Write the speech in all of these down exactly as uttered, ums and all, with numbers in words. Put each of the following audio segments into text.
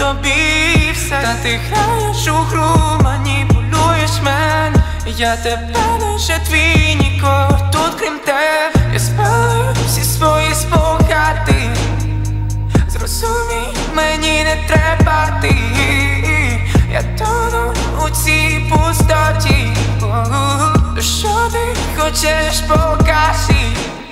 тобі все. Та ти граєш у гру, маніпулюєш мене. Я тебе лише твій, нікого тут крім тебе. Я спалю всі свої спогади. Зрозумій, мені не треба ти. Я тону у цій пустоті. Що ти хочеш, покажи.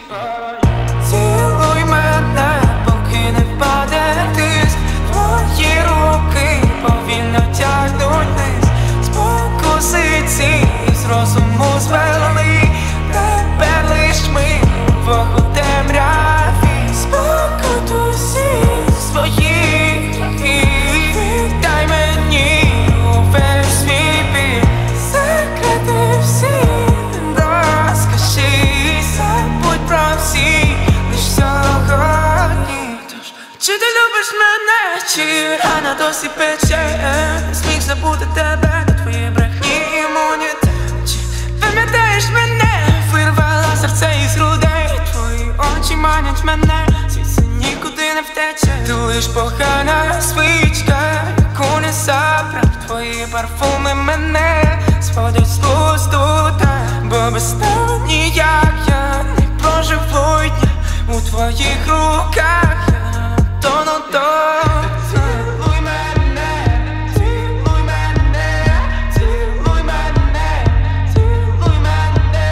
Цілуй мене, поки не впаде тиск. Твої руки повільно тягнуть вниз. Спокусиці з розуму звели. Тепер лиш ми вдвох у темряві. Спокутуй всі свої гріхи. Дай мені увесь свій біль. Секрети всі розкажи. Забудь про всі лиш сьогодні. Тож, чи ти любиш мене, чи рана досі пече? Не зміг забути тебе, до твоєї брехні імунітет. Чи пам'ятаєш мене, вирвала серце із грудей. Твої очі манять мене, звідси нікуди не втече. Ти лиш погана свічка, яку не забрав. Твої парфуми мене зводять з глузду, бо без тебе ніяк я не проживу дня. У твоїх руках я тону до. Цілуй мене, цілуй мене, цілуй мене, цілуй мене.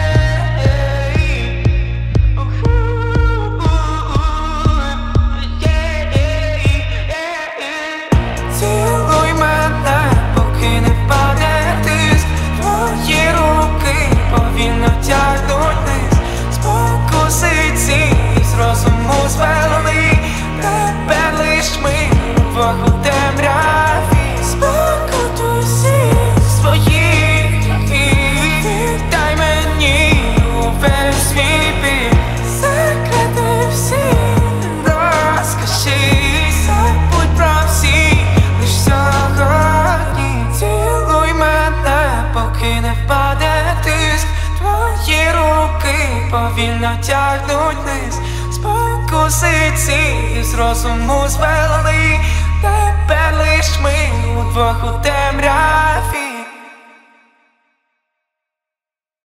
Цілуй мене, поки не впаде тиск. Твої руки повільно тягнуть вниз. Спокусиці з розуму звели. Тепер лиш ми вдвох у темряві. Спокутуй всі свої гріхи. Дай мені увесь свій біль. Секрети всі розкажи. Забудь про всі лиш сьогодні. Цілуй мене, поки не впаде тиск. Твої руки повільно тягнуть вниз. Спокусиці з розуму звели. Тепер лиш ми удвох у темряві.